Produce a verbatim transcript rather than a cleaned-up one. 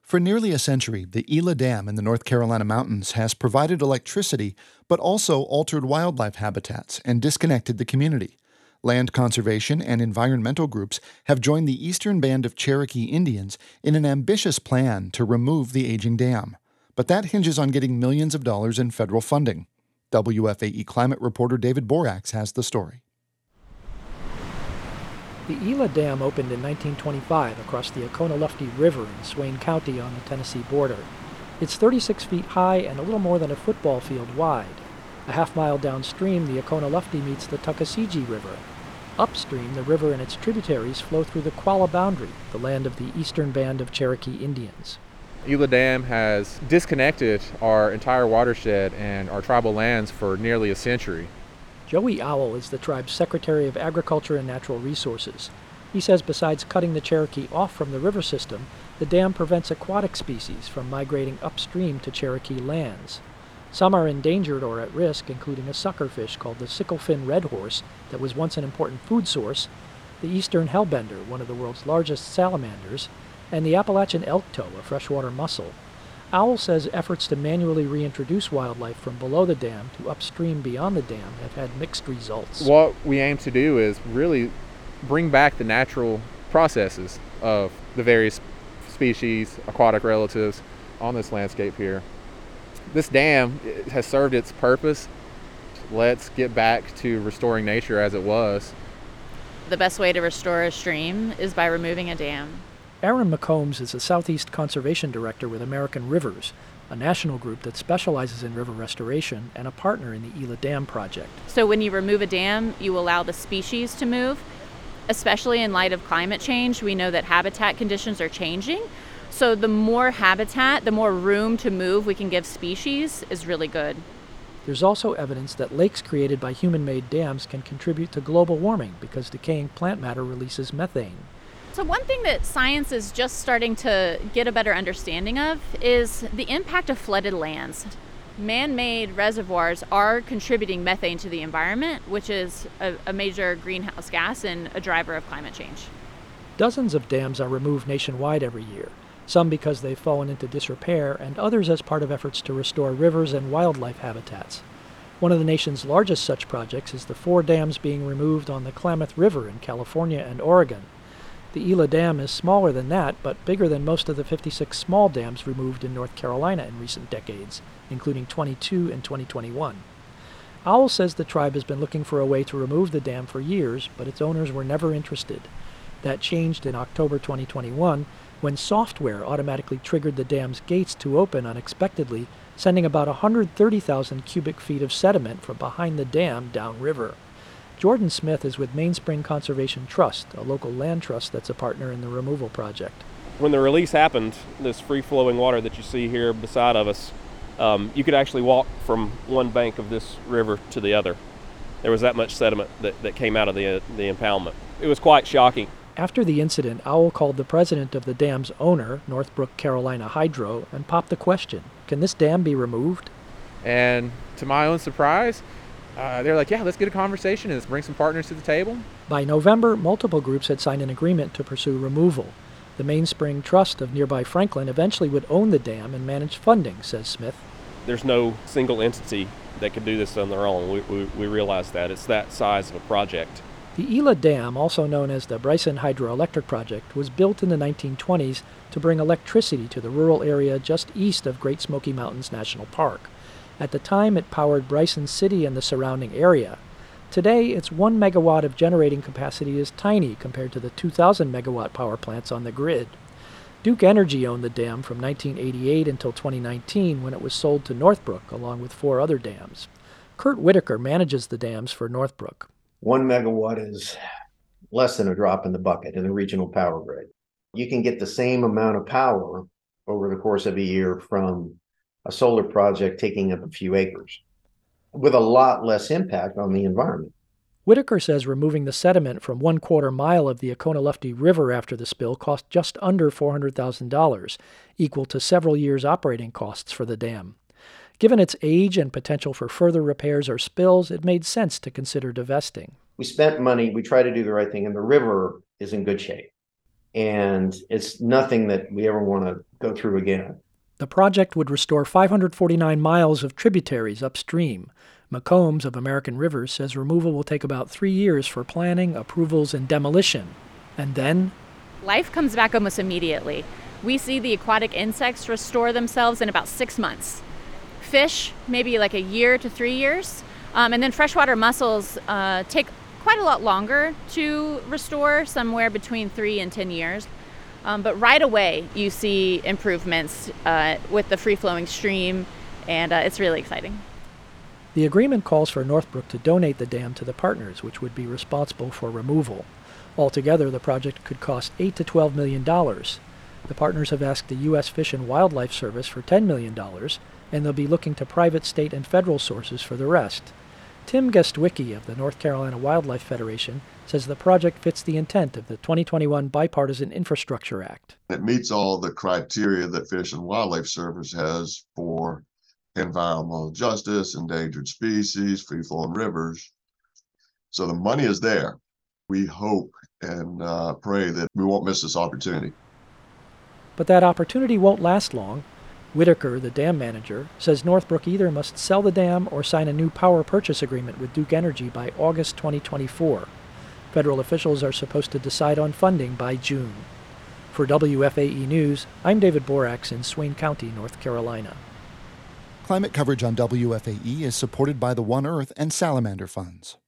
For nearly a century, the Gila Dam in the North Carolina mountains has provided electricity, but also altered wildlife habitats and disconnected the community. Land conservation and environmental groups have joined the Eastern Band of Cherokee Indians in an ambitious plan to remove the aging dam. But that hinges on getting millions of dollars in federal funding. W F A E climate reporter David Borax has the story. The Gila Dam opened in nineteen twenty-five across the Oconaluftee River in Swain County on the Tennessee border. It's thirty-six feet high and a little more than a football field wide. A half mile downstream, the Oconaluftee meets the Tuckasegee River. Upstream, the river and its tributaries flow through the Qualla Boundary, the land of the Eastern Band of Cherokee Indians. Gila Dam has disconnected our entire watershed and our tribal lands for nearly a century. Joey Owl is the tribe's Secretary of Agriculture and Natural Resources. He says besides cutting the Cherokee off from the river system, the dam prevents aquatic species from migrating upstream to Cherokee lands. Some are endangered or at risk, including a suckerfish called the sicklefin redhorse that was once an important food source, the eastern hellbender, one of the world's largest salamanders, and the Appalachian elk-toe, a freshwater mussel. Owl says efforts to manually reintroduce wildlife from below the dam to upstream beyond the dam have had mixed results. What we aim to do is really bring back the natural processes of the various species, aquatic relatives on this landscape here. This dam has served its purpose. Let's get back to restoring nature as it was. The best way to restore a stream is by removing a dam. Aaron McCombs is a Southeast Conservation Director with American Rivers, a national group that specializes in river restoration and a partner in the Gila Dam project. So when you remove a dam, you allow the species to move. Especially in light of climate change, we know that habitat conditions are changing. So the more habitat, the more room to move we can give species is really good. There's also evidence that lakes created by human-made dams can contribute to global warming because decaying plant matter releases methane. So one thing that science is just starting to get a better understanding of is the impact of flooded lands. Man-made reservoirs are contributing methane to the environment, which is a, a major greenhouse gas and a driver of climate change. Dozens of dams are removed nationwide every year, some because they've fallen into disrepair and others as part of efforts to restore rivers and wildlife habitats. One of the nation's largest such projects is the four dams being removed on the Klamath River in California and Oregon. The Gila Dam is smaller than that, but bigger than most of the fifty-six small dams removed in North Carolina in recent decades, including twenty-two in twenty twenty-one. Owl says the tribe has been looking for a way to remove the dam for years, but its owners were never interested. That changed in October twenty twenty-one, when software automatically triggered the dam's gates to open unexpectedly, sending about one hundred thirty thousand cubic feet of sediment from behind the dam downriver. Jordan Smith is with Mainspring Conservation Trust, a local land trust that's a partner in the removal project. When the release happened, this free-flowing water that you see here beside of us, um, you could actually walk from one bank of this river to the other. There was that much sediment that, that came out of the, the impoundment. It was quite shocking. After the incident, Owl called the president of the dam's owner, Northbrook Carolina Hydro, and popped the question, can this dam be removed? And to my own surprise, Uh, they're like, yeah, let's get a conversation and let's bring some partners to the table. By November, multiple groups had signed an agreement to pursue removal. The Mainspring Trust of nearby Franklin eventually would own the dam and manage funding, says Smith. There's no single entity that could do this on their own. We, we, we realize that. It's that size of a project. The Gila Dam, also known as the Bryson Hydroelectric Project, was built in the nineteen twenties to bring electricity to the rural area just east of Great Smoky Mountains National Park. At the time, it powered Bryson City and the surrounding area. Today, its one megawatt of generating capacity is tiny compared to the two thousand megawatt power plants on the grid. Duke Energy owned the dam from nineteen eighty-eight until twenty nineteen, when it was sold to Northbrook, along with four other dams. Kurt Whitaker manages the dams for Northbrook. One megawatt is less than a drop in the bucket in the regional power grid. You can get the same amount of power over the course of a year from a solar project taking up a few acres, with a lot less impact on the environment. Whitaker says removing the sediment from one quarter mile of the Oconaluftee River after the spill cost just under four hundred thousand dollars, equal to several years' operating costs for the dam. Given its age and potential for further repairs or spills, it made sense to consider divesting. We spent money, we tried to do the right thing, and the river is in good shape. and it's nothing that we ever want to go through again. The project would restore five hundred forty-nine miles of tributaries upstream. McCombs of American Rivers says removal will take about three years for planning, approvals, and demolition. And then life comes back almost immediately. We see the aquatic insects restore themselves in about six months. Fish, maybe like a year to three years. Um, and then freshwater mussels uh, take quite a lot longer to restore, somewhere between three and ten years. Um, but right away, you see improvements uh, with the free-flowing stream, and uh, it's really exciting. The agreement calls for Northbrook to donate the dam to the partners, which would be responsible for removal. Altogether, the project could cost eight to twelve million dollars. The partners have asked the U S Fish and Wildlife Service for ten million dollars, and they'll be looking to private, state, and federal sources for the rest. Tim Gestwicki of the North Carolina Wildlife Federation says the project fits the intent of the twenty twenty-one Bipartisan Infrastructure Act. It meets all the criteria that Fish and Wildlife Service has for environmental justice, endangered species, free-flowing rivers. So the money is there. We hope and uh, pray that we won't miss this opportunity. But that opportunity won't last long. Whitaker, the dam manager, says Northbrook either must sell the dam or sign a new power purchase agreement with Duke Energy by August twenty twenty-four. Federal officials are supposed to decide on funding by June. For W F A E News, I'm David Borax in Swain County, North Carolina. Climate coverage on W F A E is supported by the One Earth and Salamander Funds.